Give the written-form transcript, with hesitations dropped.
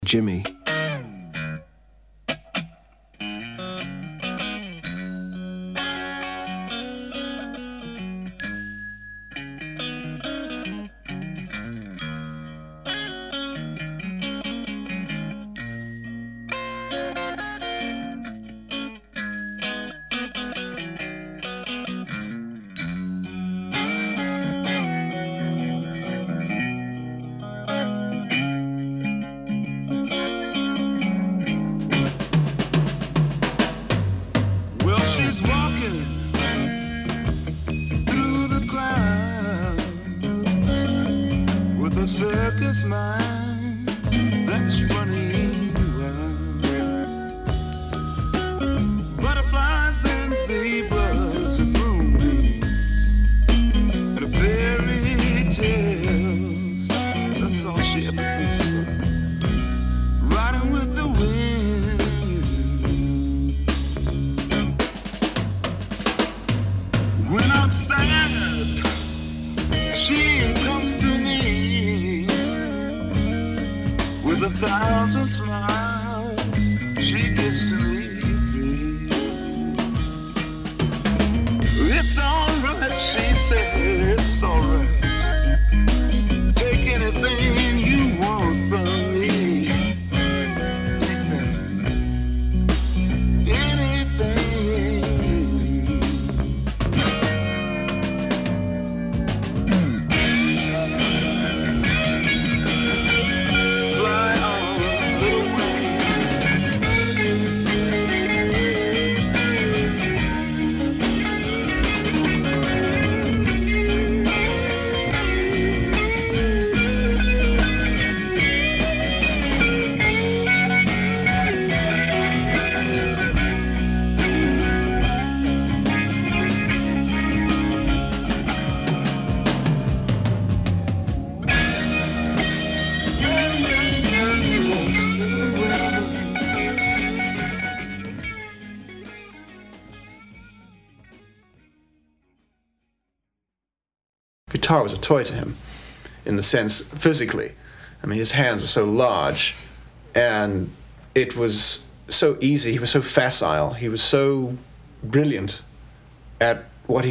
Jimmy. She's walking through the clouds with a circus mind that's running wild. Butterflies and zebras and moonbeams and fairy tales. That's all she ever thinks about. Riding with the wind. When I'm sad, she comes to me with 1,000 smiles. She gives to me free. It's alright, she said, it's alright. Take anything you want from me. Guitar was a toy to him, in the sense, physically. I mean, his hands are so large, and it was so easy, he was so facile, he was so brilliant at